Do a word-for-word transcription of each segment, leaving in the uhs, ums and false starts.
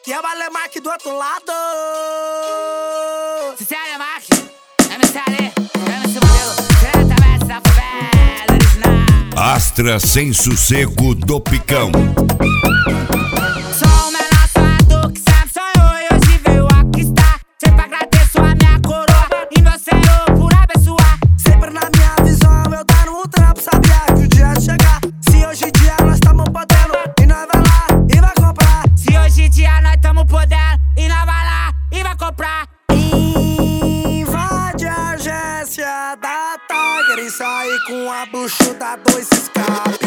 que é o Alemark do outro lado. Se é Alemark, M C Ali, M C Modelo, diretamente da favela original. Astra Sem Sossego do Picão. Sou o menor sonhador que sempre sonhou e hoje veio aqui estar. Sempre agradeço a minha coroa e meu Senhor por abençoar. Sempre na minha visão eu dando um trampo, sabia que o dia ia chegar. Se hoje em dia nós tamo podendo e nós vai lá e vai comprar. Se hoje em dia nós tamo podendo e nós vai lá e vai comprar. Invade a agência da Tiger e sai com a buchuda, dois escape.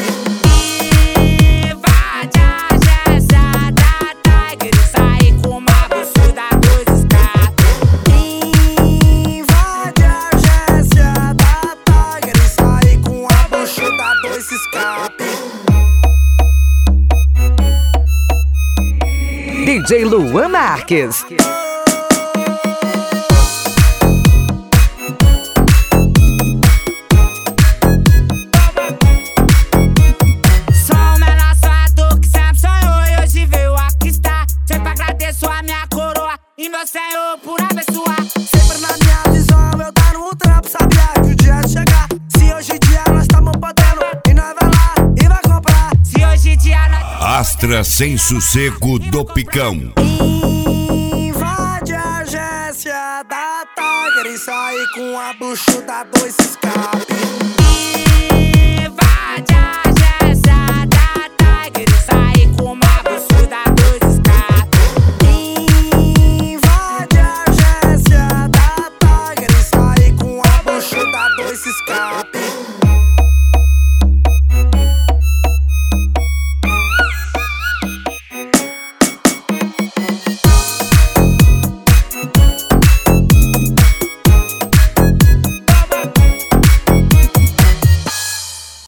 Invade a agência da Tiger e sai com uma buchuda, dois escapes. Invade a agência da Tiger e sai com a buchuda, dois escape. D J Luan Marques. Sou o menor sonhador que sempre sonhou e hoje veio aqui estar. Sempre agradeço a minha coroa e meu Senhor por abençoar. Sempre na minha visão eu dando um trampo, sabia que o dia ia chegar. Se hoje em dia nós tamo podendo e nós vai lá e vai comprar. Se hoje em dia nós Astra Sem Sossego do Picão. Invade a agência da Tiger e sai com a buchuda, dois escape.